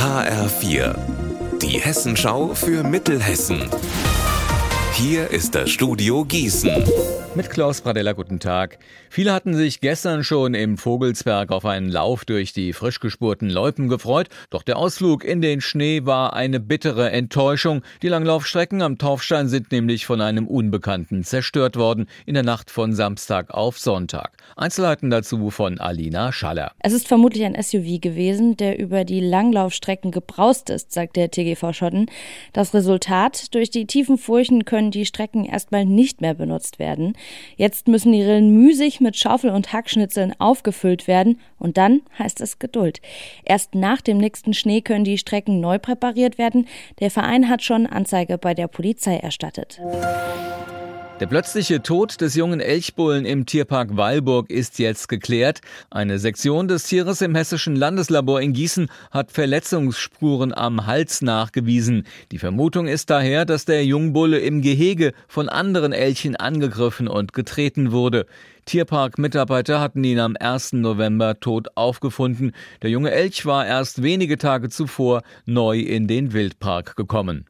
HR4, die Hessenschau für Mittelhessen. Hier ist das Studio Gießen. Mit Klaus Pradella, guten Tag. Viele hatten sich gestern schon im Vogelsberg auf einen Lauf durch die frisch gespurten Loipen gefreut. Doch der Ausflug in den Schnee war eine bittere Enttäuschung. Die Langlaufstrecken am Torfstein sind nämlich von einem Unbekannten zerstört worden in der Nacht von Samstag auf Sonntag. Einzelheiten dazu von Alina Schaller. Es ist vermutlich ein SUV gewesen, der über die Langlaufstrecken gebraust ist, sagt der TGV Schotten. Das Resultat: durch die tiefen Furchen können die Strecken erstmal nicht mehr benutzt werden. Jetzt müssen die Rillen mühsig mit Schaufel und Hackschnitzeln aufgefüllt werden und dann heißt es Geduld. Erst nach dem nächsten Schnee können die Strecken neu präpariert werden. Der Verein hat schon Anzeige bei der Polizei erstattet. Der plötzliche Tod des jungen Elchbullen im Tierpark Weilburg ist jetzt geklärt. Eine Sektion des Tieres im Hessischen Landeslabor in Gießen hat Verletzungsspuren am Hals nachgewiesen. Die Vermutung ist daher, dass der Jungbulle im Gehege von anderen Elchen angegriffen und getreten wurde. Tierpark-Mitarbeiter hatten ihn am 1. November tot aufgefunden. Der junge Elch war erst wenige Tage zuvor neu in den Wildpark gekommen.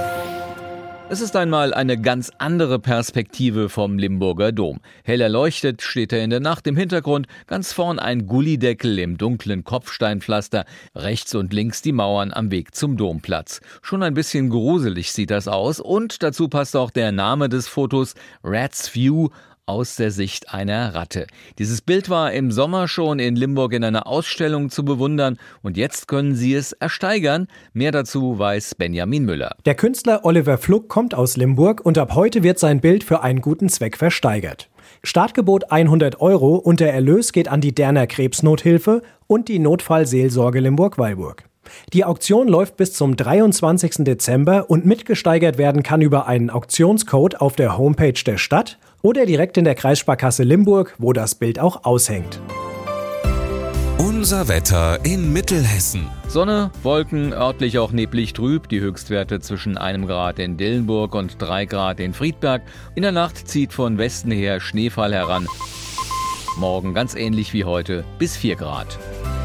Es ist einmal eine ganz andere Perspektive vom Limburger Dom. Hell erleuchtet steht er in der Nacht, im Hintergrund ganz vorn ein Gullideckel im dunklen Kopfsteinpflaster, rechts und links die Mauern am Weg zum Domplatz. Schon ein bisschen gruselig sieht das aus und dazu passt auch der Name des Fotos, Rat's View, aus der Sicht einer Ratte. Dieses Bild war im Sommer schon in Limburg in einer Ausstellung zu bewundern und jetzt können Sie es ersteigern. Mehr dazu weiß Benjamin Müller. Der Künstler Oliver Fluck kommt aus Limburg und ab heute wird sein Bild für einen guten Zweck versteigert. Startgebot 100 € und der Erlös geht an die Derner Krebsnothilfe und die Notfallseelsorge Limburg-Weilburg. Die Auktion läuft bis zum 23. Dezember und mitgesteigert werden kann über einen Auktionscode auf der Homepage der Stadt oder direkt in der Kreissparkasse Limburg, wo das Bild auch aushängt. Unser Wetter in Mittelhessen. Sonne, Wolken, örtlich auch neblig trüb, die Höchstwerte zwischen 1 Grad in Dillenburg und 3 Grad in Friedberg. In der Nacht zieht von Westen her Schneefall heran. Morgen ganz ähnlich wie heute, bis 4 Grad.